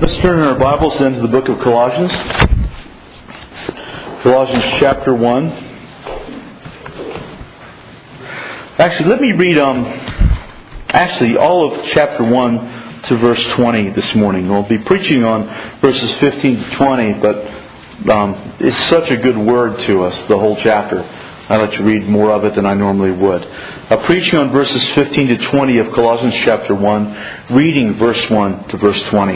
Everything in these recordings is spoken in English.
Let's turn our Bibles then to the book of Colossians. Colossians chapter 1. Actually, let me read all of chapter 1 to verse 20 this morning. We'll be preaching on verses 15 to 20, but it's such a good word to us, the whole chapter. I'd like to read more of it than I normally would. Preaching on verses 15 to 20 of Colossians chapter 1, reading verse 1 to verse 20.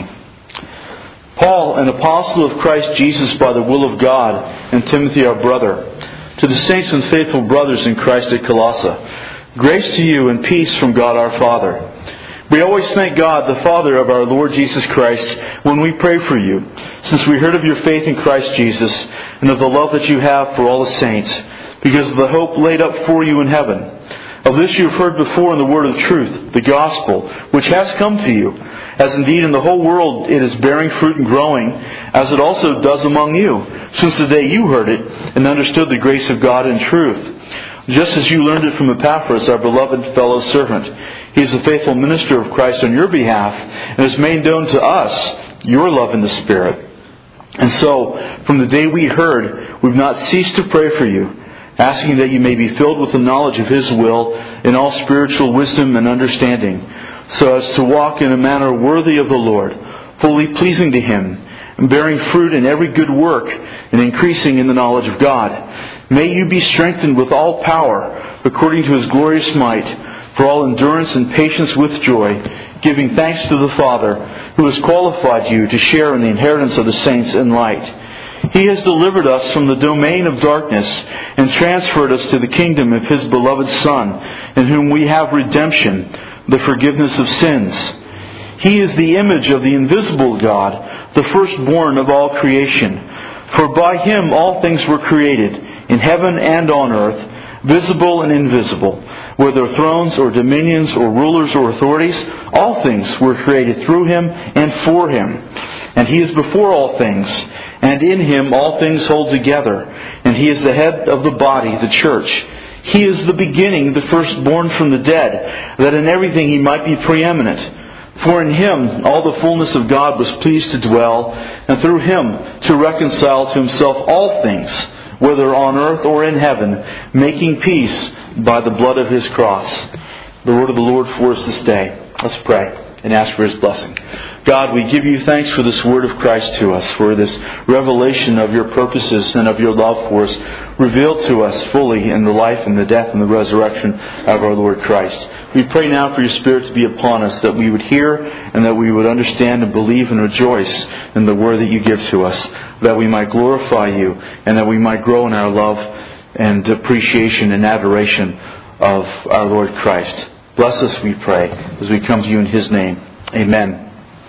Paul, an apostle of Christ Jesus by the will of God, and Timothy our brother, to the saints and faithful brothers in Christ at Colossae, grace to you and peace from God our Father. We always thank God, the Father of our Lord Jesus Christ, when we pray for you, since we heard of your faith in Christ Jesus and of the love that you have for all the saints, because of the hope laid up for you in heaven. Of this you have heard before in the word of truth, the gospel, which has come to you, as indeed in the whole world it is bearing fruit and growing, as it also does among you, since the day you heard it and understood the grace of God in truth. Just as you learned it from Epaphras, our beloved fellow servant. He is a faithful minister of Christ on your behalf, and has made known to us your love in the Spirit. And so, from the day we heard, we've not ceased to pray for you, asking that you may be filled with the knowledge of His will in all spiritual wisdom and understanding, so as to walk in a manner worthy of the Lord, fully pleasing to Him, and bearing fruit in every good work, and increasing in the knowledge of God. May you be strengthened with all power, according to His glorious might, for all endurance and patience with joy, giving thanks to the Father, who has qualified you to share in the inheritance of the saints in light. He has delivered us from the domain of darkness and transferred us to the kingdom of His beloved Son, in whom we have redemption, the forgiveness of sins. He is the image of the invisible God, the firstborn of all creation. For by Him all things were created, in heaven and on earth, visible and invisible, whether thrones or dominions or rulers or authorities, all things were created through Him and for Him. And He is before all things, and in Him all things hold together. And He is the head of the body, the church. He is the beginning, the firstborn from the dead, that in everything He might be preeminent. For in Him all the fullness of God was pleased to dwell, and through Him to reconcile to Himself all things, whether on earth or in heaven, making peace by the blood of His cross. The word of the Lord for us this day. Let's pray and ask for His blessing. God, we give you thanks for this word of Christ to us, for this revelation of your purposes and of your love for us, revealed to us fully in the life and the death and the resurrection of our Lord Christ. We pray now for your Spirit to be upon us, that we would hear and that we would understand and believe and rejoice in the word that you give to us, that we might glorify you and that we might grow in our love and appreciation and adoration of our Lord Christ. Bless us, we pray, as we come to you in His name. Amen.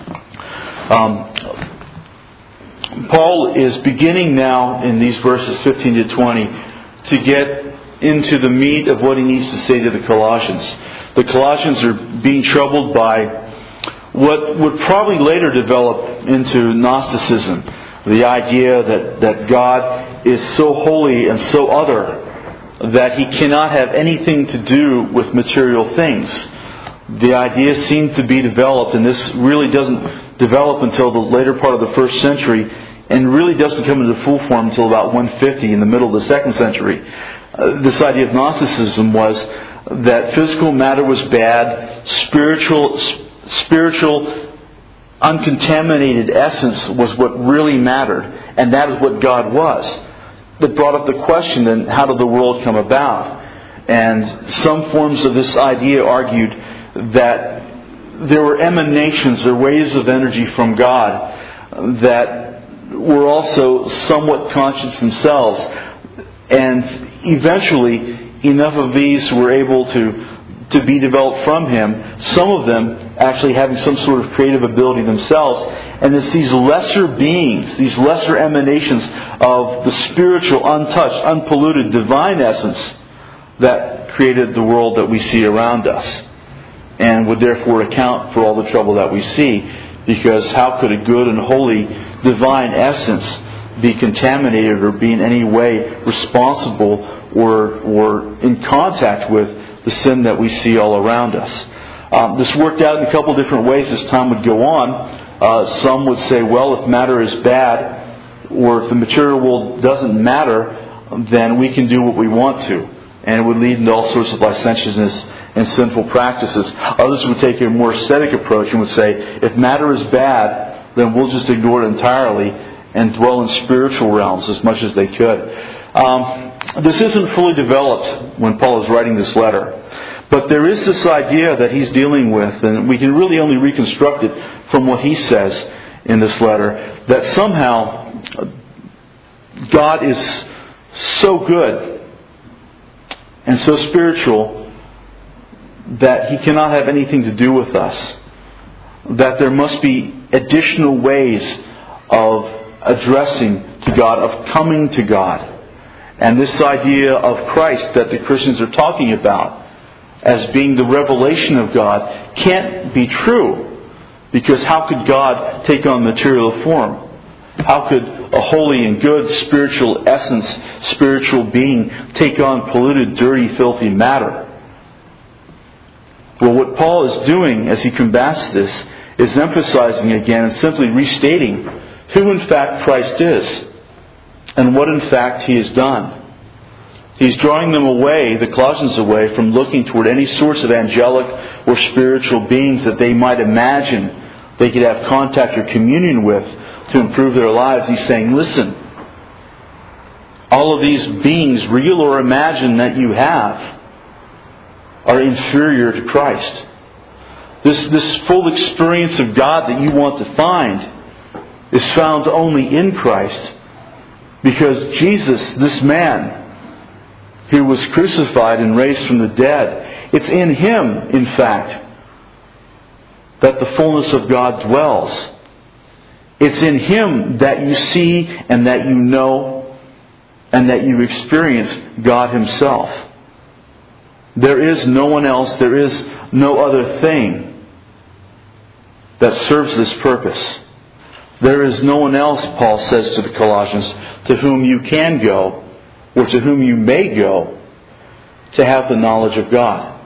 Paul is beginning now in these verses 15 to 20 to get into the meat of what he needs to say to the Colossians. The Colossians are being troubled by what would probably later develop into Gnosticism. The idea that God is so holy and so other that He cannot have anything to do with material things. The idea seemed to be developed, and this really doesn't develop until the later part of the first century, and really doesn't come into full form until about 150 in the middle of the second century. This idea of Gnosticism was that physical matter was bad, spiritual uncontaminated essence was what really mattered, and that is what God was. That brought up the question, then, how did the world come about? And some forms of this idea argued that there were emanations or waves of energy from God that were also somewhat conscious themselves. And eventually, enough of these were able to be developed from Him, some of them actually having some sort of creative ability themselves. And it's these lesser beings, these lesser emanations of the spiritual, untouched, unpolluted, divine essence that created the world that we see around us, and would therefore account for all the trouble that we see. Because how could a good and holy divine essence be contaminated or be in any way responsible or in contact with the sin that we see all around us? This worked out in a couple different ways as time would go on. Some would say, well, if matter is bad, or if the material world doesn't matter, then we can do what we want to. And it would lead into all sorts of licentiousness and sinful practices. Others would take a more ascetic approach and would say, if matter is bad, then we'll just ignore it entirely and dwell in spiritual realms as much as they could. This isn't fully developed when Paul is writing this letter. But there is this idea that he's dealing with, and we can really only reconstruct it from what he says in this letter, that somehow God is so good and so spiritual that He cannot have anything to do with us. That there must be additional ways of addressing to God, of coming to God. And this idea of Christ that the Christians are talking about as being the revelation of God can't be true. Because how could God take on material form? How could a holy and good spiritual essence, spiritual being, take on polluted, dirty, filthy matter? Well, what Paul is doing as he combats this is emphasizing again and simply restating who in fact Christ is and what in fact He has done. He's drawing them away, the Colossians away, from looking toward any sorts of angelic or spiritual beings that they might imagine they could have contact or communion with to improve their lives. He's saying, listen, all of these beings, real or imagined, that you have are inferior to Christ. This full experience of God that you want to find is found only in Christ. Because Jesus, this man who was crucified and raised from the dead, it's in Him, in fact, that the fullness of God dwells. It's in Him that you see and that you know and that you experience God Himself. There is no one else, there is no other thing that serves this purpose. There is no one else, Paul says to the Colossians, to whom you can go, or to whom you may go, to have the knowledge of God.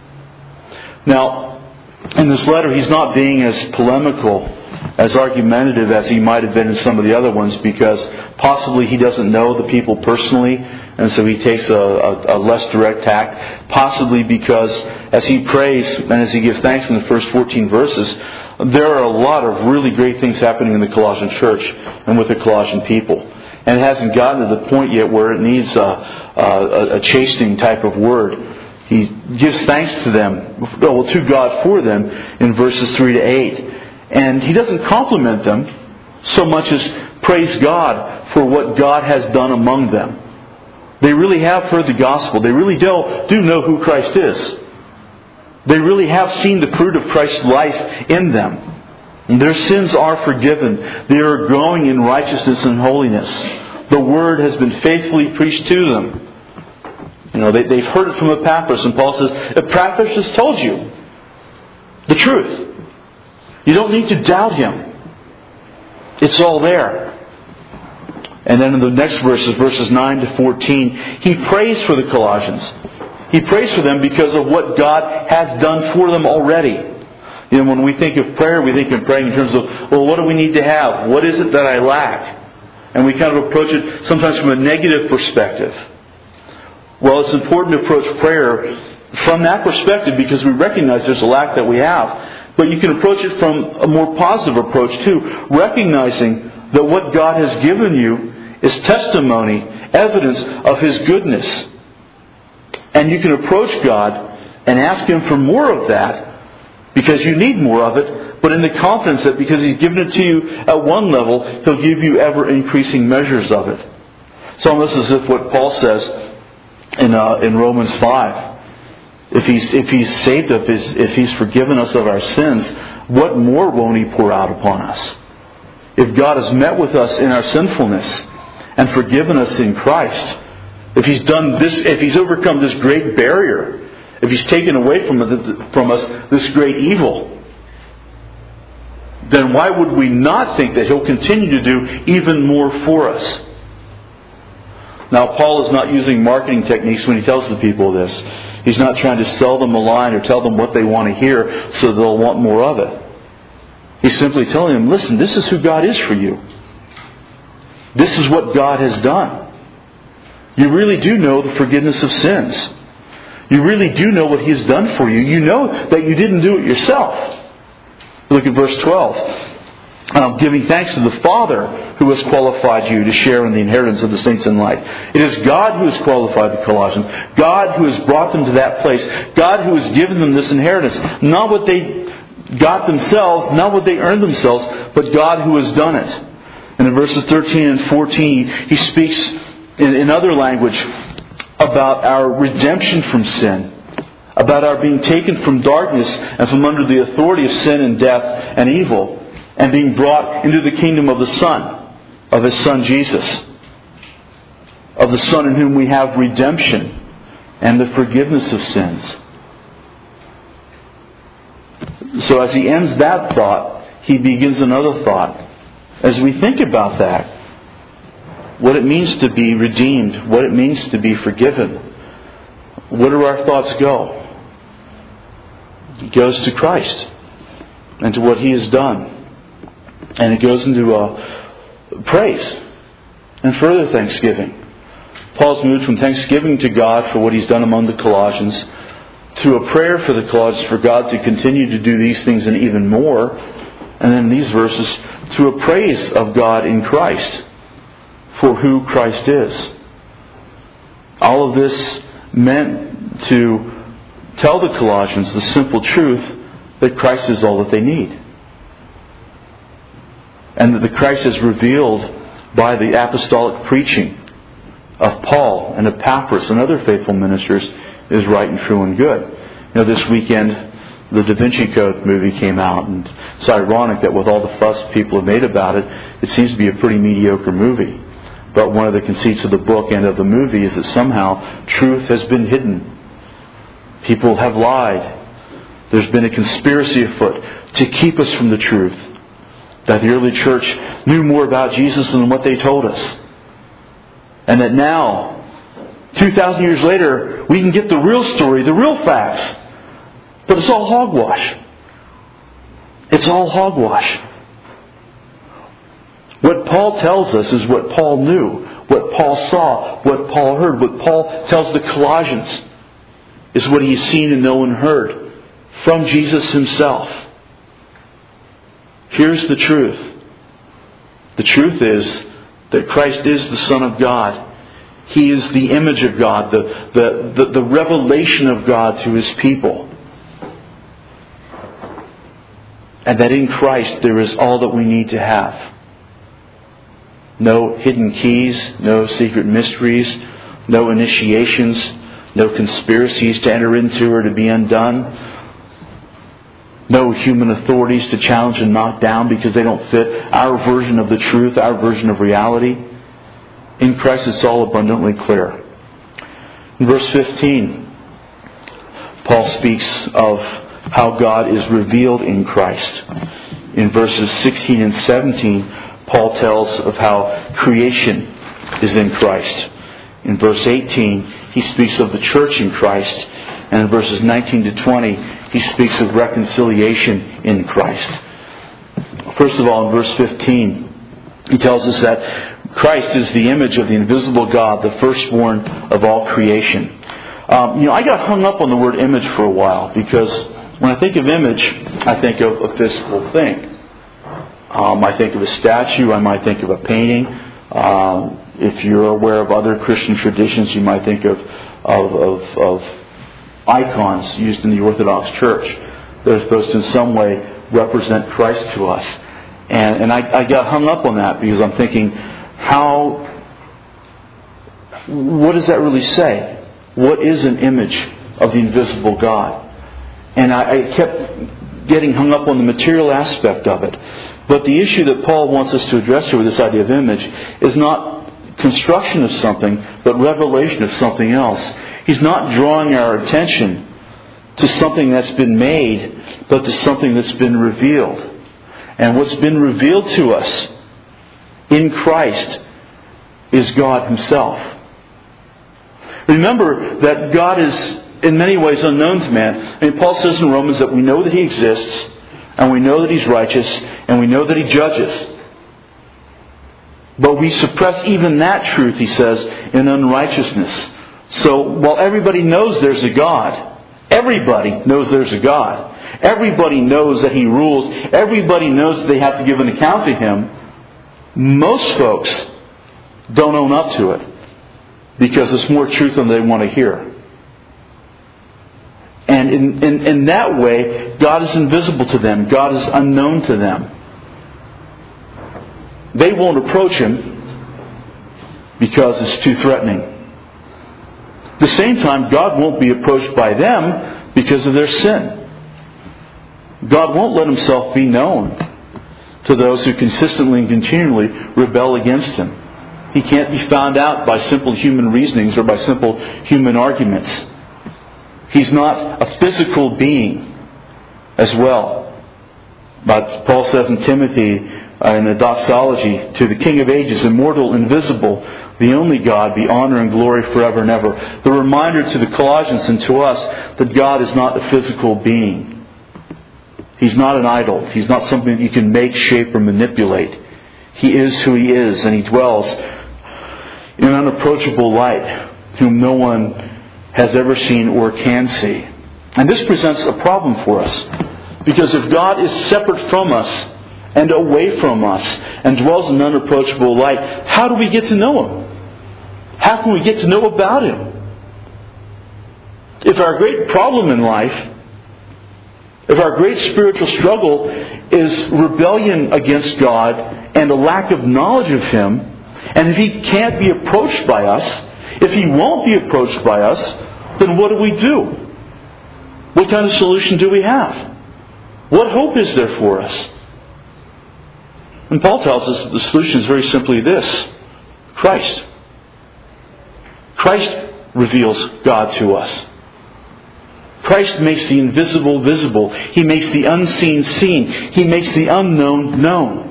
Now, in this letter, he's not being as polemical, as argumentative as he might have been in some of the other ones, because possibly he doesn't know the people personally, and so he takes a less direct tack. Possibly because as he prays and as he gives thanks in the first 14 verses, there are a lot of really great things happening in the Colossian church and with the Colossian people. And it hasn't gotten to the point yet where it needs a chastening type of word. He gives thanks to them, well, to God for them, in verses 3 to 8. And he doesn't compliment them so much as praise God for what God has done among them. They really have heard the gospel. They really do know who Christ is. They really have seen the fruit of Christ's life in them. And their sins are forgiven. They are growing in righteousness and holiness. The Word has been faithfully preached to them. You know, they've heard it from Epaphras, and Paul says, Epaphras has told you the truth. You don't need to doubt him. It's all there. And then in the next verses 9 to 14, he prays for the Colossians. He prays for them because of what God has done for them already. You know, when we think of prayer, we think of praying in terms of, well, what do we need to have? What is it that I lack? And we kind of approach it sometimes from a negative perspective. Well, it's important to approach prayer from that perspective because we recognize there's a lack that we have. But you can approach it from a more positive approach too, recognizing that what God has given you is testimony, evidence of His goodness. And you can approach God and ask Him for more of that because you need more of it, but in the confidence that because He's given it to you at one level, He'll give you ever-increasing measures of it. It's almost as if what Paul says in Romans 5. If He's saved us, if He's forgiven us of our sins, what more won't He pour out upon us? If God has met with us in our sinfulness and forgiven us in Christ, if He's done this, if He's overcome this great barrier, if He's taken away from us this great evil, then why would we not think that He'll continue to do even more for us? Now, Paul is not using marketing techniques when he tells the people this. He's not trying to sell them a line or tell them what they want to hear so they'll want more of it. He's simply telling them, listen, this is who God is for you. This is what God has done. You really do know the forgiveness of sins. You really do know what He has done for you. You know that you didn't do it yourself. Look at verse 12. Giving thanks to the Father who has qualified you to share in the inheritance of the saints in light. It is God who has qualified the Colossians. God who has brought them to that place. God who has given them this inheritance. Not what they got themselves, not what they earned themselves, but God who has done it. And in verses 13 and 14, He speaks in other language about our redemption from sin. About our being taken from darkness and from under the authority of sin and death and evil, and being brought into the kingdom of the Son, of His Son Jesus. Of the Son in whom we have redemption and the forgiveness of sins. So as he ends that thought, he begins another thought. As we think about that, what it means to be redeemed, what it means to be forgiven, where do our thoughts go? It goes to Christ and to what He has done. And it goes into praise and further thanksgiving. Paul's moved from thanksgiving to God for what He's done among the Colossians to a prayer for the Colossians for God to continue to do these things and even more. And then in these verses, to a praise of God in Christ for who Christ is. All of this meant to tell the Colossians the simple truth that Christ is all that they need. And that the Christ is revealed by the apostolic preaching of Paul and Epaphras and other faithful ministers is right and true and good. This weekend the Da Vinci Code movie came out, and it's ironic that with all the fuss people have made about it, it seems to be a pretty mediocre movie. But one of the conceits of the book and of the movie is that somehow truth has been hidden. People have lied. There's been a conspiracy afoot to keep us from the truth. That the early church knew more about Jesus than what they told us. And that now, 2,000 years later, we can get the real story, the real facts. But it's all hogwash. It's all hogwash. What Paul tells us is what Paul knew, what Paul saw, what Paul heard. What Paul tells the Colossians is what he's seen and known and heard from Jesus Himself. Here's the truth. The truth is that Christ is the Son of God. He is the image of God, the revelation of God to His people. And that in Christ there is all that we need to have. No hidden keys, no secret mysteries, no initiations, no conspiracies to enter into or to be undone. No human authorities to challenge and knock down because they don't fit our version of the truth, our version of reality. In Christ it's all abundantly clear. In verse 15, Paul speaks of how God is revealed in Christ. In verses 16 and 17, Paul tells of how creation is in Christ. In verse 18, he speaks of the church in Christ. And in verses 19 to 20, he speaks of reconciliation in Christ. First of all, in verse 15, he tells us that Christ is the image of the invisible God, the firstborn of all creation. I got hung up on the word image for a while because when I think of image, I think of a physical thing. I think of a statue, I might think of a painting. If you're aware of other Christian traditions, you might think of icons used in the Orthodox Church that are supposed to in some way represent Christ to us. And I got hung up on that because I'm thinking, what does that really say? What is an image of the invisible God? And I kept getting hung up on the material aspect of it. But the issue that Paul wants us to address here with this idea of image is not construction of something, but revelation of something else. He's not drawing our attention to something that's been made, but to something that's been revealed. And what's been revealed to us in Christ is God Himself. Remember that God is in many ways unknown to man. Paul says in Romans that we know that He exists, and we know that He's righteous, and we know that He judges. But we suppress even that truth, he says, in unrighteousness. So while everybody knows there's a God, everybody knows there's a God, everybody knows that He rules, everybody knows that they have to give an account to Him, most folks don't own up to it because it's more truth than they want to hear. And in that way, God is invisible to them. God is unknown to them. They won't approach Him because it's too threatening. At the same time, God won't be approached by them because of their sin. God won't let Himself be known to those who consistently and continually rebel against Him. He can't be found out by simple human reasonings or by simple human arguments. He's not a physical being as well. But Paul says in Timothy, in the doxology, to the King of ages, immortal, invisible, the only God, be honor and glory forever and ever. The reminder to the Colossians and to us that God is not a physical being. He's not an idol. He's not something that you can make, shape, or manipulate. He is who He is, and He dwells in an unapproachable light, whom no one has ever seen or can see. And this presents a problem for us, because if God is separate from us and away from us and dwells in an unapproachable light, how do we get to know Him? How can we get to know about Him? If our great problem in life, if our great spiritual struggle is rebellion against God and a lack of knowledge of Him, and if He can't be approached by us, if He won't be approached by us, then what do we do? What kind of solution do we have? What hope is there for us? And Paul tells us that the solution is very simply this: Christ. Christ reveals God to us. Christ makes the invisible visible. He makes the unseen seen. He makes the unknown known.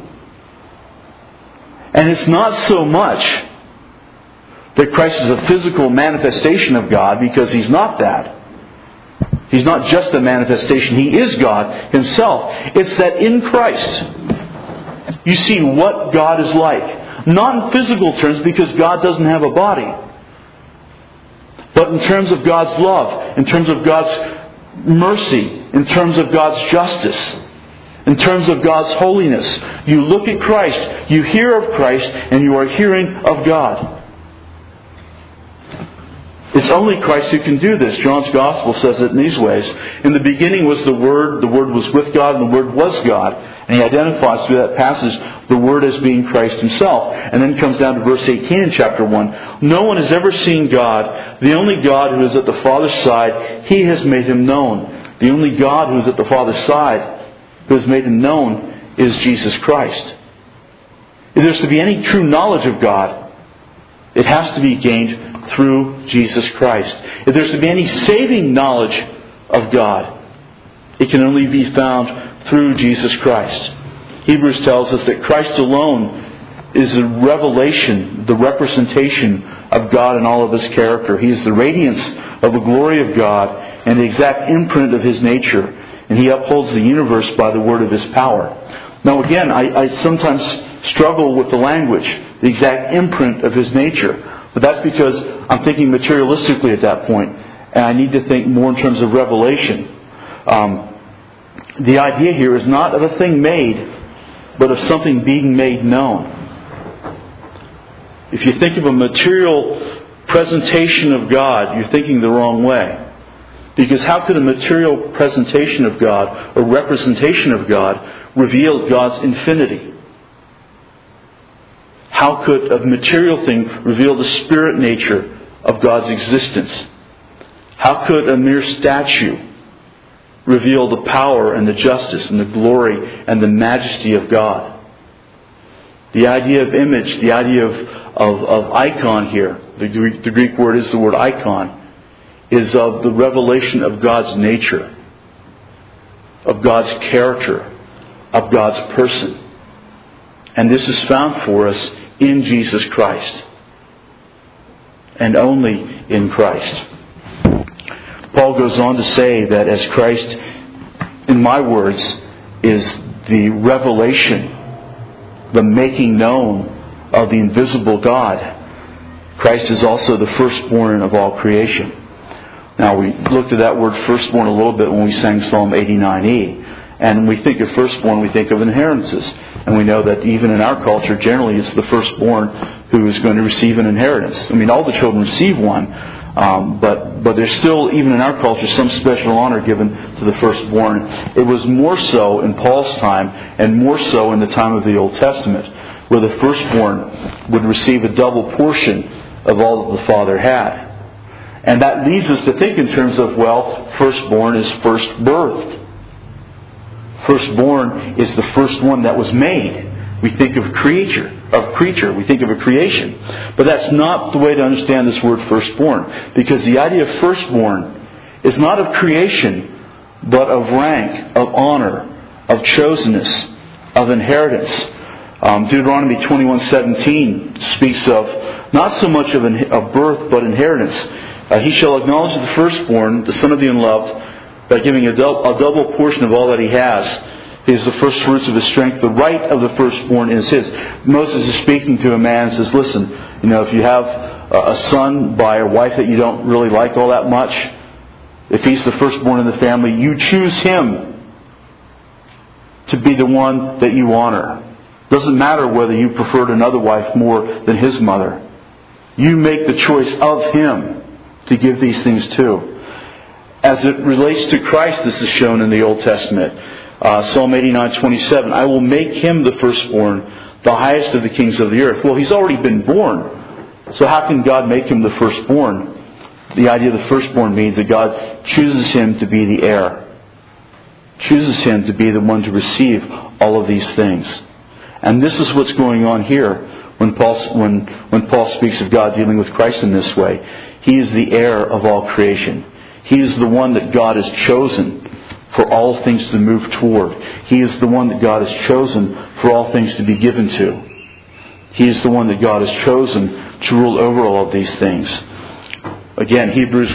And it's not so much that Christ is a physical manifestation of God, because He's not that. He's not just a manifestation. He is God Himself. It's that in Christ you see what God is like. Not in physical terms, because God doesn't have a body. But in terms of God's love, in terms of God's mercy, in terms of God's justice, in terms of God's holiness. You look at Christ, you hear of Christ, and you are hearing of God. It's only Christ who can do this. John's Gospel says it in these ways. In the beginning was the Word was with God, and the Word was God. And he identifies through that passage the Word as being Christ Himself. And then comes down to verse 18 in chapter 1. No one has ever seen God. The only God who is at the Father's side, He has made Him known. The only God who is at the Father's side, who has made Him known, is Jesus Christ. If there's to be any true knowledge of God, it has to be gained through Jesus Christ. If there's to be any saving knowledge of God, it can only be found through Jesus Christ. Hebrews tells us that Christ alone is the revelation, the representation of God in all of His character. He is the radiance of the glory of God and the exact imprint of His nature. And He upholds the universe by the word of His power. Now again, I sometimes struggle with the language, the exact imprint of His nature. But that's because I'm thinking materialistically at that point, and I need to think more in terms of revelation. The idea here is not of a thing made, but of something being made known. If you think of a material presentation of God, you're thinking the wrong way. Because how could a material presentation of God, or representation of God, reveal God's infinity? How could a material thing reveal the spirit nature of God's existence? How could a mere statue reveal the power and the justice and the glory and the majesty of God? The idea of image, the idea of icon here, the Greek word is the word icon, is of the revelation of God's nature, of God's character, of God's person. And this is found for us in Jesus Christ, and only in Christ. Paul goes on to say that as Christ, in my words, is the revelation, the making known of the invisible God. Christ is also the firstborn of all creation. Now, we looked at that word firstborn a little bit when we sang Psalm 89E. And when we think of firstborn, we think of inheritances. And we know that even in our culture, generally it's the firstborn who is going to receive an inheritance. I mean, all the children receive one, but there's still, even in our culture, some special honor given to the firstborn. It was more so in Paul's time, and more so in the time of the Old Testament, where the firstborn would receive a double portion of all that the father had. And that leads us to think in terms of, well, firstborn is first birthed. Firstborn is the first one that was made. We think of creature. We think of a creation. But that's not the way to understand this word firstborn. Because the idea of firstborn is not of creation, but of rank, of honor, of chosenness, of inheritance. Deuteronomy 21:17 speaks of not so much of birth, but inheritance. He shall acknowledge the firstborn, the son of the unloved, by giving a double portion of all that he has. He is the first fruits of his strength. The right of the firstborn is his. Moses is speaking to a man and says, listen, if you have a son by a wife that you don't really like all that much, if he's the firstborn in the family, you choose him to be the one that you honor. Doesn't matter whether you preferred another wife more than his mother. You make the choice of him to give these things to. As it relates to Christ, this is shown in the Old Testament. Psalm 89:27, I will make him the firstborn, the highest of the kings of the earth. Well, he's already been born. So how can God make him the firstborn? The idea of the firstborn means that God chooses him to be the heir. Chooses him to be the one to receive all of these things. And this is what's going on here when Paul speaks of God dealing with Christ in this way. He is the heir of all creation. He is the one that God has chosen for all things to move toward. He is the one that God has chosen for all things to be given to. He is the one that God has chosen to rule over all of these things. Again, Hebrews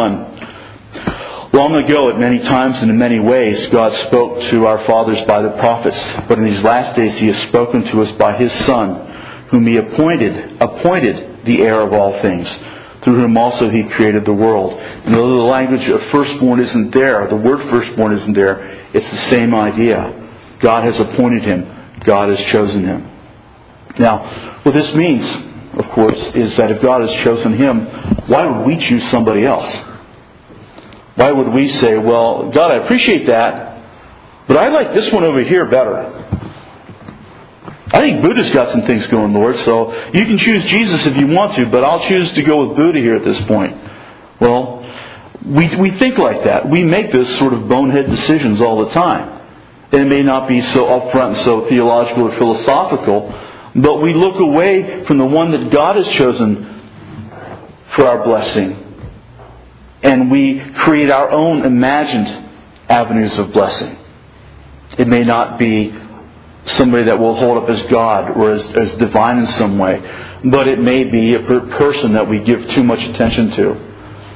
1:1. Long ago, at many times and in many ways, God spoke to our fathers by the prophets. But in these last days He has spoken to us by His Son, whom He appointed the heir of all things, through whom also He created the world. And although the language of firstborn isn't there, the word firstborn isn't there, it's the same idea. God has appointed him. God has chosen him. Now, what this means, of course, is that if God has chosen him, why would we choose somebody else? Why would we say, well, God, I appreciate that, but I like this one over here better. I think Buddha's got some things going, Lord, so you can choose Jesus if you want to, but I'll choose to go with Buddha here at this point. Well, we think like that. We make this sort of bonehead decisions all the time. And it may not be so upfront and so theological or philosophical, but we look away from the one that God has chosen for our blessing. And we create our own imagined avenues of blessing. It may not be somebody that we'll hold up as God or as divine in some way, but it may be a person that we give too much attention to.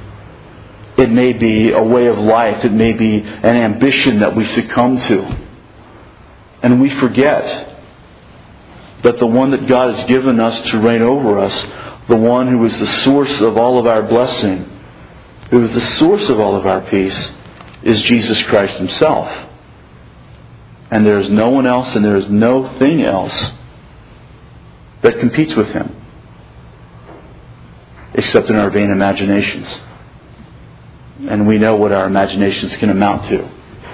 It may be a way of life. It may be an ambition that we succumb to. And we forget that the one that God has given us to reign over us, the one who is the source of all of our blessing, who is the source of all of our peace, is Jesus Christ Himself. And there is no one else and there is no thing else that competes with Him, except in our vain imaginations. And we know what our imaginations can amount to.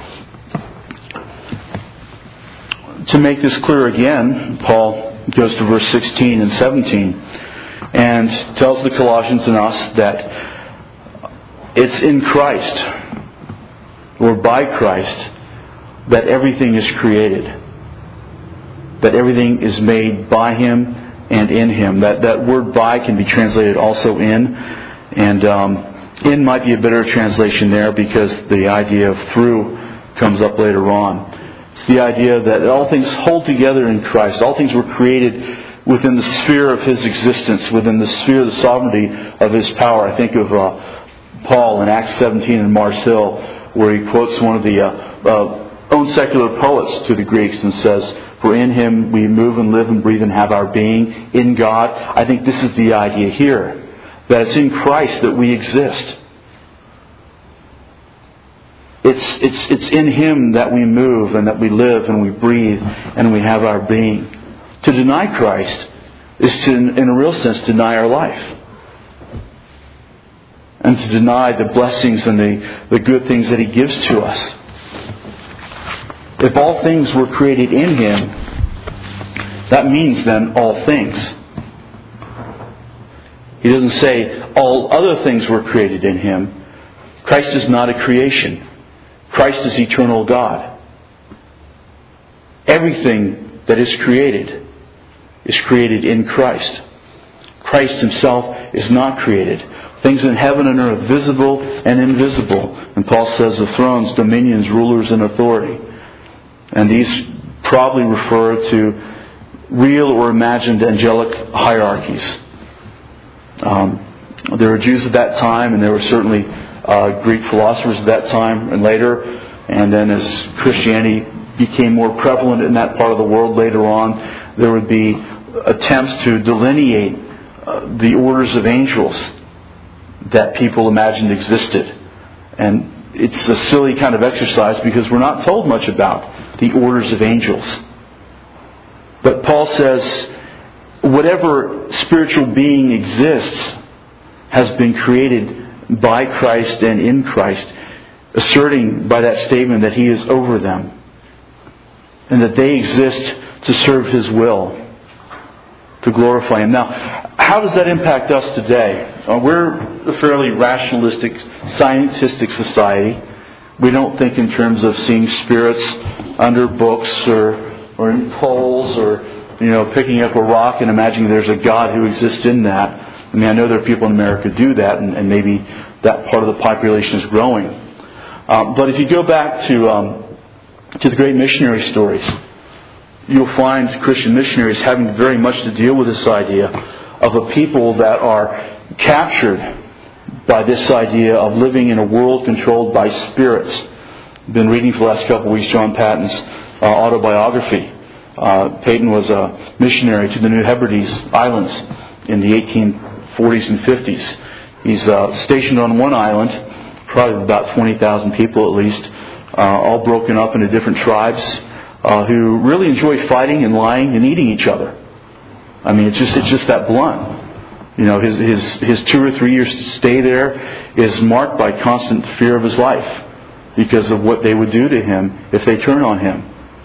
To make this clear again, Paul goes to verse 16 and 17 and tells the Colossians and us that it's in Christ, or by Christ, that everything is created. That everything is made by Him and in Him. That word by can be translated also in. And in might be a better translation there because the idea of through comes up later on. It's the idea that all things hold together in Christ. All things were created within the sphere of His existence, within the sphere of the sovereignty of His power. I think of Paul in Acts 17 in Mars Hill, where he quotes one of the own secular poets to the Greeks and says, "For in Him we move and live and breathe and have our being in God." I think this is the idea here, that it's in Christ that we exist. It's in Him that we move and that we live and we breathe and we have our being. To deny Christ is to, in a real sense, deny our life. And to deny the blessings and the good things that He gives to us. If all things were created in Him, that means then all things. He doesn't say all other things were created in Him. Christ is not a creation. Christ is eternal God. Everything that is created in Christ. Christ Himself is not created. Things in heaven and earth, visible and invisible. And Paul says of thrones, dominions, rulers, and authority. And these probably refer to real or imagined angelic hierarchies. There were Jews at that time, and there were certainly Greek philosophers at that time and later. And then as Christianity became more prevalent in that part of the world later on, there would be attempts to delineate the orders of angels that people imagined existed. And it's a silly kind of exercise because we're not told much about the orders of angels. But Paul says, whatever spiritual being exists has been created by Christ and in Christ, asserting by that statement that He is over them and that they exist to serve His will, to glorify Him. Now, how does that impact us today? We're a fairly rationalistic, scientistic society. We don't think in terms of seeing spirits under books or in poles or picking up a rock and imagining there's a God who exists in that. I mean, I know there are people in America who do that, and maybe that part of the population is growing. But if you go back to the great missionary stories, you'll find Christian missionaries having very much to deal with this idea of a people that are captured by this idea of living in a world controlled by spirits. I've been reading for the last couple of weeks John Patton's autobiography. Peyton was a missionary to the New Hebrides Islands in the 1840s and 50s. He's stationed on one island, probably about 20,000 people at least, all broken up into different tribes who really enjoy fighting and lying and eating each other. I mean, it's just that blunt. His 2 or 3 years to stay there is marked by constant fear of his life because of what they would do to him if they turn on him.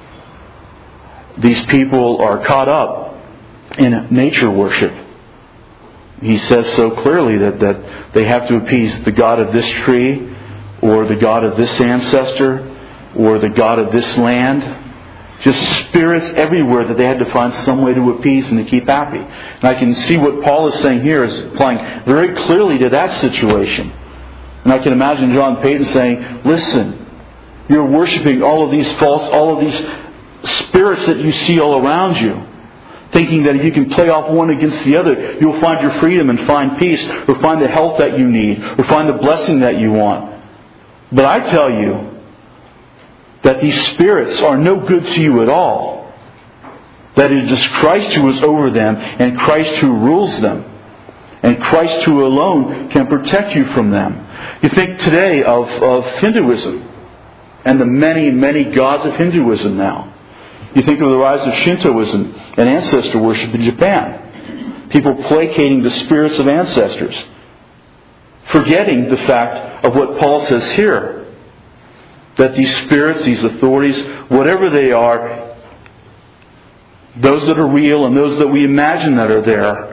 These people are caught up in nature worship. He says so clearly that they have to appease the god of this tree or the god of this ancestor or the god of this land. Just spirits everywhere that they had to find some way to appease and to keep happy. And I can see what Paul is saying here is applying very clearly to that situation. And I can imagine John Peyton saying, listen, you're worshiping all of these spirits that you see all around you, thinking that if you can play off one against the other, you'll find your freedom and find peace, or find the health that you need, or find the blessing that you want. But I tell you that these spirits are no good to you at all. That it is Christ who is over them, and Christ who rules them, and Christ who alone can protect you from them. You think today of Hinduism and the many, many gods of Hinduism now. You think of the rise of Shintoism and ancestor worship in Japan. People placating the spirits of ancestors, forgetting the fact of what Paul says here, that these spirits, these authorities, whatever they are, those that are real and those that we imagine that are there,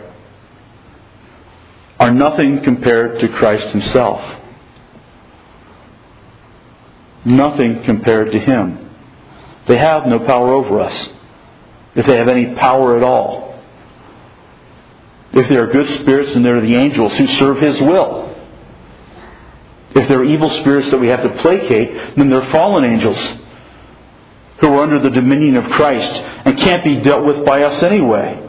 are nothing compared to Christ Himself. Nothing compared to Him. They have no power over us, if they have any power at all. If they are good spirits, then they're the angels who serve His will. If they're evil spirits that we have to placate, then they're fallen angels who are under the dominion of Christ and can't be dealt with by us anyway.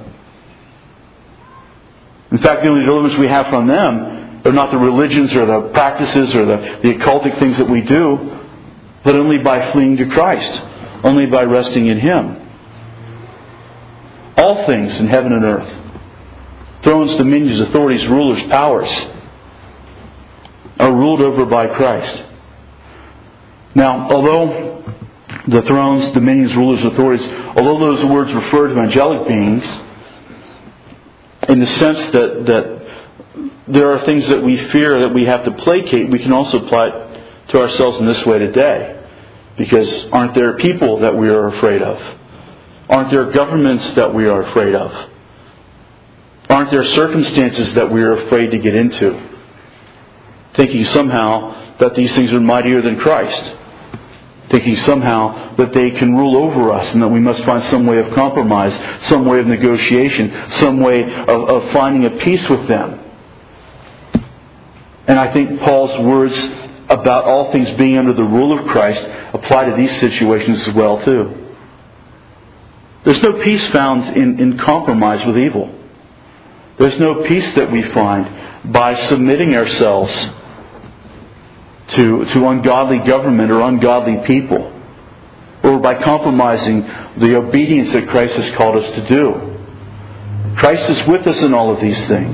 In fact, the only deliverance we have from them are not the religions or the practices or the occultic things that we do, but only by fleeing to Christ, only by resting in Him. All things in heaven and earth, thrones, dominions, authorities, rulers, powers, are ruled over by Christ. Now, although the thrones, dominions, rulers, authorities, although those words refer to angelic beings, in the sense that there are things that we fear that we have to placate, we can also apply it to ourselves in this way today. Because aren't there people that we are afraid of? Aren't there governments that we are afraid of? Aren't there circumstances that we are afraid to get into? Thinking somehow that these things are mightier than Christ. Thinking somehow that they can rule over us and that we must find some way of compromise, some way of negotiation, some way of finding a peace with them. And I think Paul's words about all things being under the rule of Christ apply to these situations as well too. There's no peace found in compromise with evil. There's no peace that we find by submitting ourselves to ungodly government or ungodly people, or by compromising the obedience that Christ has called us to do. Christ is with us in all of these things.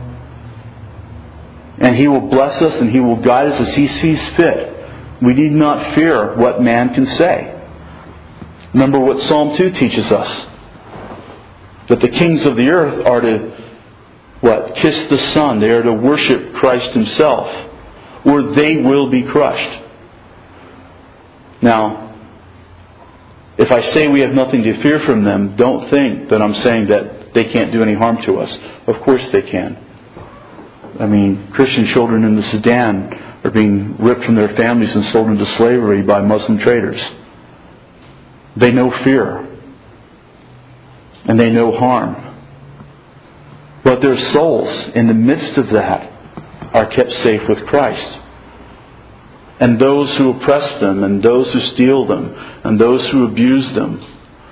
And He will bless us and He will guide us as He sees fit. We need not fear what man can say. Remember what Psalm 2 teaches us. That the kings of the earth are to, kiss the Son. They are to worship Christ Himself. Or they will be crushed. Now, if I say we have nothing to fear from them, don't think that I'm saying that they can't do any harm to us. Of course they can. I mean, Christian children in the Sudan are being ripped from their families and sold into slavery by Muslim traders. They know fear. And they know harm. But their souls, in the midst of that, are kept safe with Christ. And those who oppress them, and those who steal them, and those who abuse them,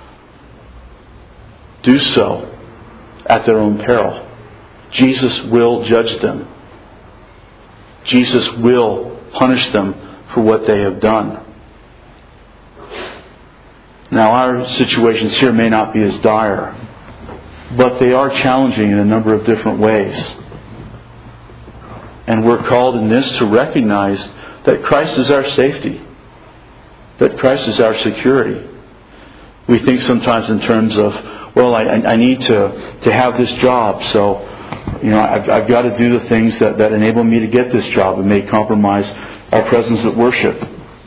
do so at their own peril. Jesus will judge them. Jesus will punish them for what they have done. Now, our situations here may not be as dire, but they are challenging in a number of different ways. And we're called in this to recognize that Christ is our safety, that Christ is our security. We think sometimes in terms of, I need to have this job, so I've got to do the things that enable me to get this job. It may compromise our presence at worship.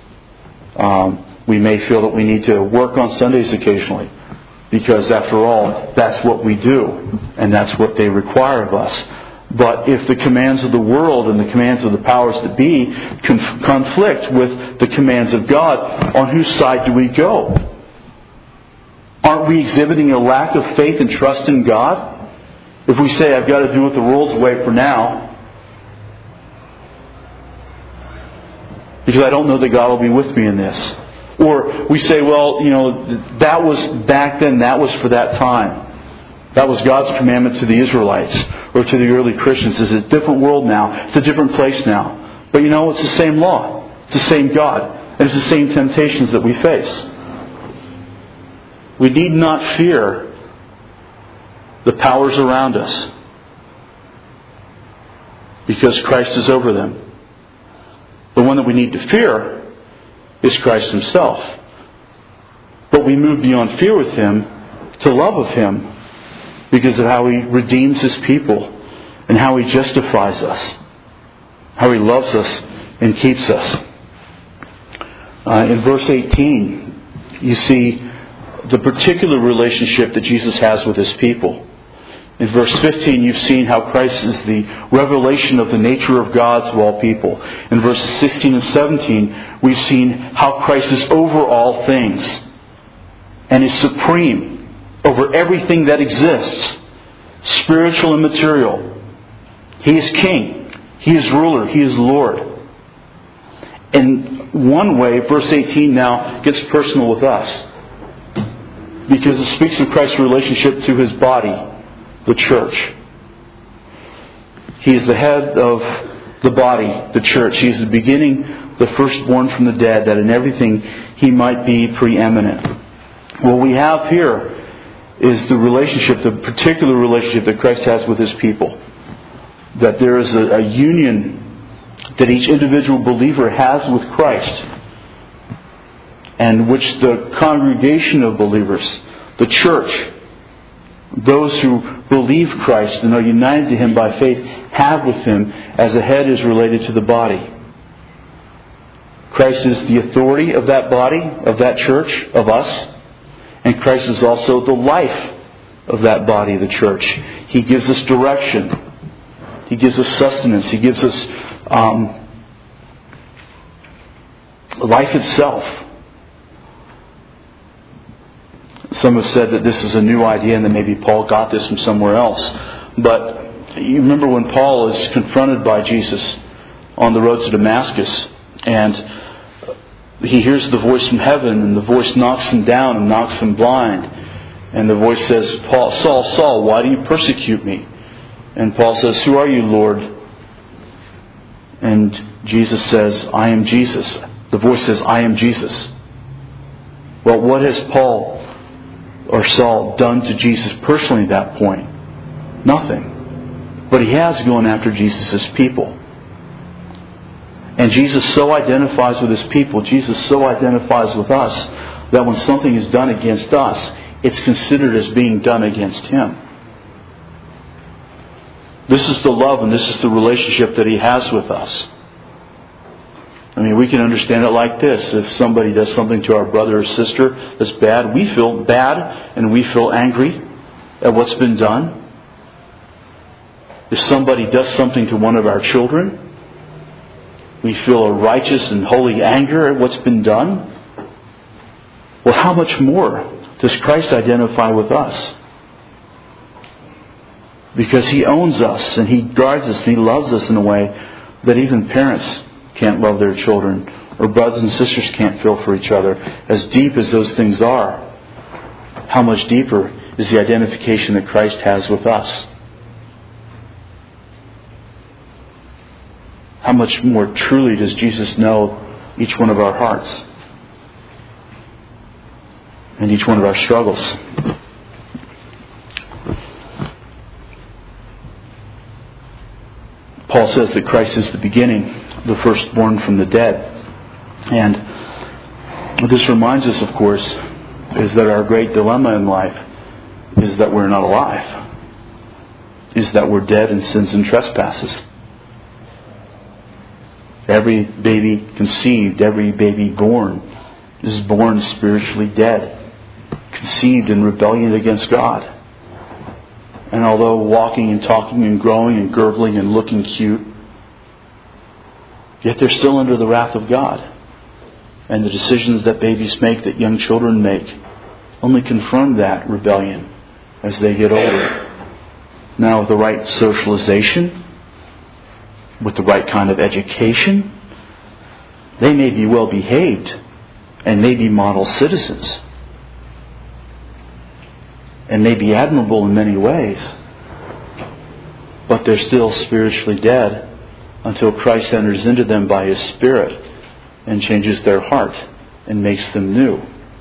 We may feel that we need to work on Sundays occasionally, because after all, that's what we do, and that's what they require of us. But if the commands of the world and the commands of the powers that be conflict with the commands of God, on whose side do we go? Aren't we exhibiting a lack of faith and trust in God? If we say, I've got to do it the world's way for now, because I don't know that God will be with me in this. Or we say, that was back then, that was for that time. That was God's commandment to the Israelites or to the early Christians. It's a different world now. It's a different place now. But it's the same law. It's the same God. And it's the same temptations that we face. We need not fear the powers around us, because Christ is over them. The one that we need to fear is Christ Himself. But we move beyond fear with Him to love of Him, because of how He redeems His people and how He justifies us, how He loves us and keeps us. In verse 18, you see the particular relationship that Jesus has with His people. In verse 15, you've seen how Christ is the revelation of the nature of God to all people. In verses 16 and 17, we've seen how Christ is over all things and is supreme over everything that exists, spiritual and material. He is King. He is ruler. He is Lord. In one way, verse 18 now gets personal with us, because it speaks of Christ's relationship to His body, the church. He is the head of the body, the church. He is the beginning the firstborn from the dead, that in everything He might be preeminent. What we have here is the relationship, the particular relationship that Christ has with His people. That there is a union that each individual believer has with Christ, and which the congregation of believers, the church, those who believe Christ and are united to Him by faith, have with Him as the head is related to the body. Christ is the authority of that body, of that church, of us. And Christ is also the life of that body, the church. He gives us direction. He gives us sustenance. He gives us life itself. Some have said that this is a new idea and that maybe Paul got this from somewhere else. But you remember when Paul is confronted by Jesus on the road to Damascus, and he hears the voice from heaven, and the voice knocks him down and knocks him blind. And the voice says, "Paul, Saul, Saul, why do you persecute me?" And Paul says, "Who are you, Lord?" And Jesus says, "I am Jesus." The voice says, "I am Jesus." Well, what has Paul or Saul done to Jesus personally at that point? Nothing. But he has gone after Jesus' people. And Jesus so identifies with His people, Jesus so identifies with us, that when something is done against us, it's considered as being done against Him. This is the love and this is the relationship that He has with us. I mean, we can understand it like this. If somebody does something to our brother or sister that's bad, we feel bad and we feel angry at what's been done. If somebody does something to one of our children, we feel a righteous and holy anger at what's been done. Well, how much more does Christ identify with us? Because He owns us and He guards us and He loves us in a way that even parents can't love their children, or brothers and sisters can't feel for each other. As deep as those things are, how much deeper is the identification that Christ has with us? How much more truly does Jesus know each one of our hearts and each one of our struggles? Paul says that Christ is the beginning, the firstborn from the dead. And what this reminds us, of course, is that our great dilemma in life is that we're not alive. Is that we're dead in sins and trespasses. Every baby conceived, every baby born is born spiritually dead, conceived in rebellion against God. And although walking and talking and growing and gurgling and looking cute, yet they're still under the wrath of God. And the decisions that babies make, that young children make, only confirm that rebellion as they get older. Now, with the right socialization, with the right kind of education, they may be well behaved and may be model citizens and may be admirable in many ways, but they're still spiritually dead until Christ enters into them by His Spirit and changes their heart and makes them new.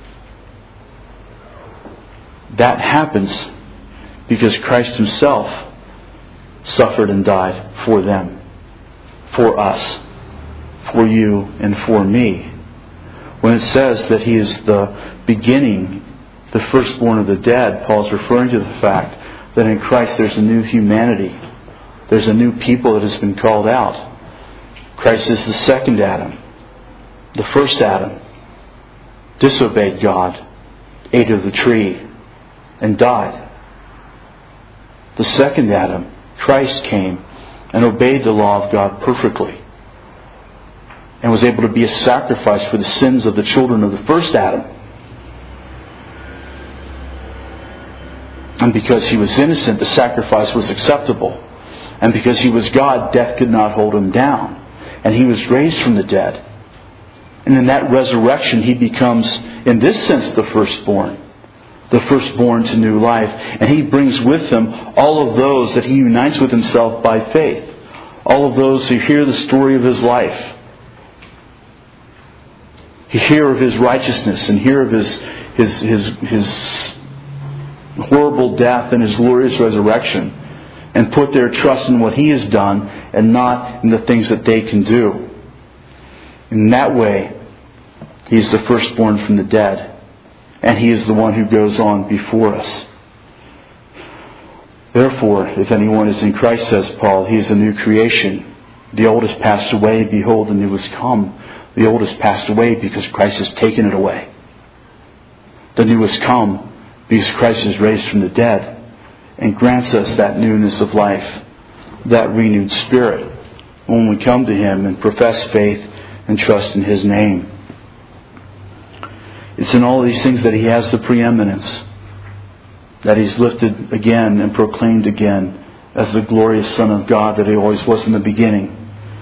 That happens because Christ Himself suffered and died for them, for us, for you, and for me. When it says that He is the beginning, the firstborn of the dead, Paul's referring to the fact that in Christ there's a new humanity. There's a new people that has been called out. Christ is the second Adam. The first Adam disobeyed God, ate of the tree, and died. The second Adam, Christ, came and obeyed the law of God perfectly and was able to be a sacrifice for the sins of the children of the first Adam. And because He was innocent, the sacrifice was acceptable. And because He was God, death could not hold Him down. And He was raised from the dead. And in that resurrection, He becomes, in this sense, the firstborn to new life. And He brings with Him all of those that He unites with Himself by faith. All of those who hear the story of His life. hear of His righteousness and hear of His horrible death and His glorious resurrection, and put their trust in what He has done and not in the things that they can do. In that way, He is the firstborn from the dead, and He is the one who goes on before us. Therefore, if anyone is in Christ, says Paul, he is a new creation. The old has passed away, behold, the new has come. The old has passed away because Christ has taken it away. The new has come because Christ is raised from the dead and grants us that newness of life, that renewed spirit, when we come to Him and profess faith and trust in His name. It's in all these things that He has the preeminence, that He's lifted again and proclaimed again as the glorious Son of God that He always was in the beginning.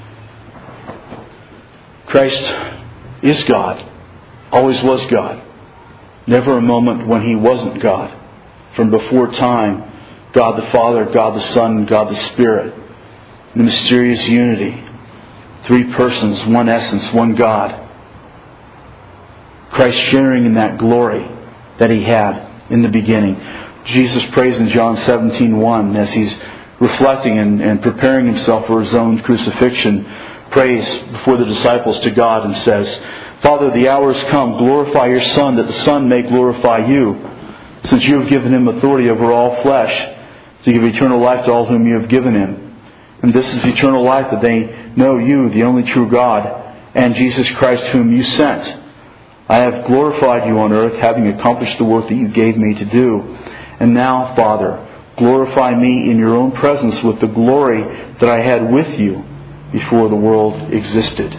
Christ is God, always was God. Never a moment when He wasn't God. From before time, God the Father, God the Son, God the Spirit. The mysterious unity. Three persons, one essence, one God. Christ sharing in that glory that He had in the beginning. Jesus prays in John 17:1 as He's reflecting and preparing Himself for His own crucifixion, prays before the disciples to God and says, Father, the hour has come. Glorify Your Son, that the Son may glorify You, since You have given Him authority over all flesh, to give eternal life to all whom You have given Him. And this is eternal life, that they know You, the only true God, and Jesus Christ whom You sent. I have glorified You on earth, having accomplished the work that You gave Me to do. And now, Father, glorify Me in Your own presence with the glory that I had with You before the world existed.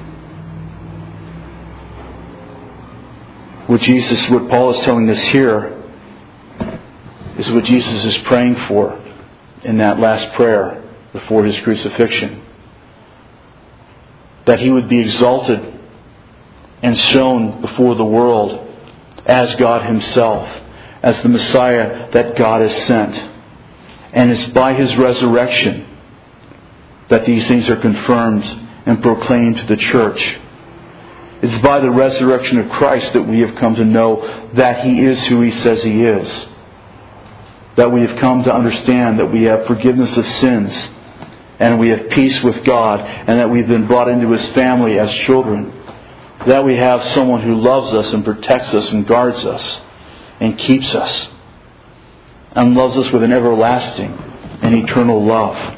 What Paul is telling us here is what Jesus is praying for in that last prayer before His crucifixion. That He would be exalted and shown before the world as God Himself, as the Messiah that God has sent. And it's by His resurrection that these things are confirmed and proclaimed to the church. It's by the resurrection of Christ that we have come to know that He is who He says He is. That we have come to understand that we have forgiveness of sins, and we have peace with God, and that we've been brought into His family as children. That we have someone who loves us and protects us and guards us and keeps us and loves us with an everlasting and eternal love.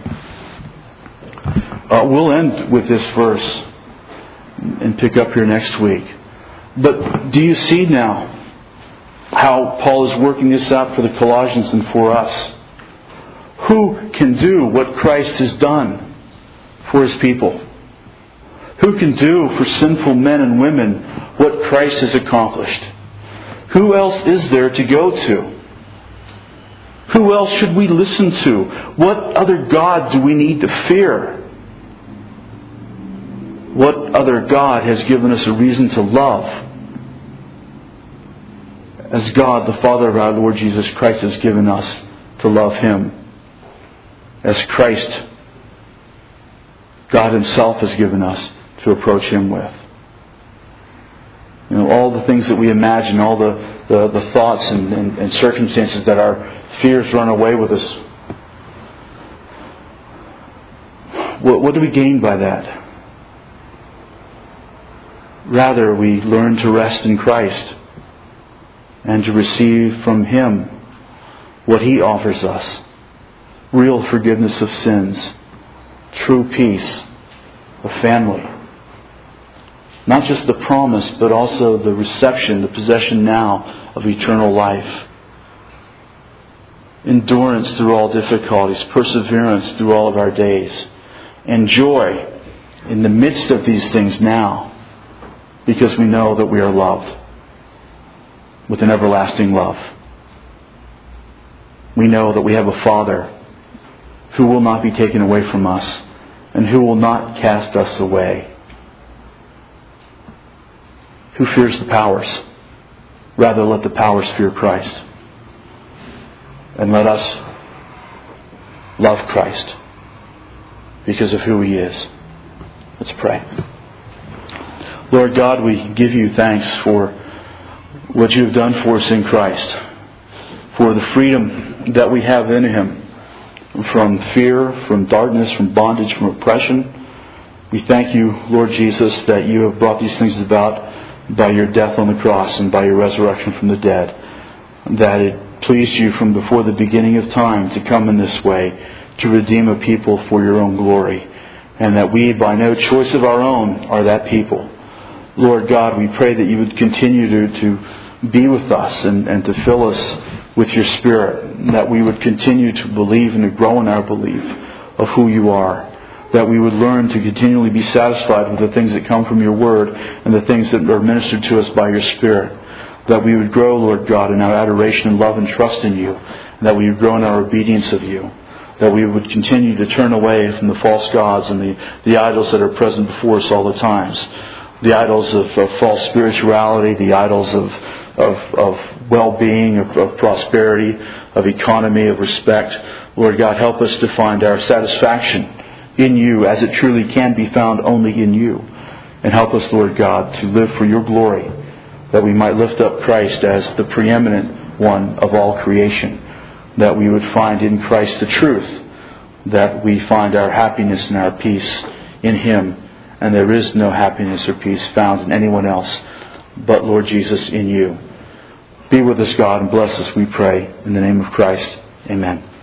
We'll end with this verse and pick up here next week. But do you see now how Paul is working this out for the Colossians and for us? Who can do what Christ has done for His people? Who can do for sinful men and women what Christ has accomplished? Who else is there to go to? Who else should we listen to? What other God do we need to fear? What other God has given us a reason to love? As God, the Father of our Lord Jesus Christ, has given us to love Him. As Christ, God Himself, has given us to approach Him with. All the things that we imagine, all the thoughts and circumstances that our fears run away with us. What do we gain by that? Rather, we learn to rest in Christ and to receive from Him what He offers us. Real forgiveness of sins, true peace, a family. Not just the promise, but also the reception, the possession now of eternal life. Endurance through all difficulties, perseverance through all of our days. And joy in the midst of these things now, because we know that we are loved with an everlasting love. We know that we have a Father who will not be taken away from us and who will not cast us away. Who fears the powers? Rather, let the powers fear Christ. And let us love Christ because of who He is. Let's pray. Lord God, we give you thanks for what you have done for us in Christ, for the freedom that we have in Him from fear, from darkness, from bondage, from oppression. We thank you, Lord Jesus, that you have brought these things about by your death on the cross and by your resurrection from the dead, that it pleased you from before the beginning of time to come in this way to redeem a people for your own glory, and that we, by no choice of our own, are that people. Lord God, we pray that you would continue to be with us and to fill us with your Spirit, and that we would continue to believe and to grow in our belief of who you are, that we would learn to continually be satisfied with the things that come from your Word and the things that are ministered to us by your Spirit, that we would grow, Lord God, in our adoration and love and trust in you, and that we would grow in our obedience of you, that we would continue to turn away from the false gods and the idols that are present before us all the times, the idols of false spirituality, the idols of well-being, of prosperity, of economy, of respect. Lord God, help us to find our satisfaction in you as it truly can be found only in you. And help us, Lord God, to live for your glory, that we might lift up Christ as the preeminent one of all creation, that we would find in Christ the truth, that we find our happiness and our peace in Him, and there is no happiness or peace found in anyone else but, Lord Jesus, in you. Be with us, God, and bless us, we pray. In the name of Christ, amen.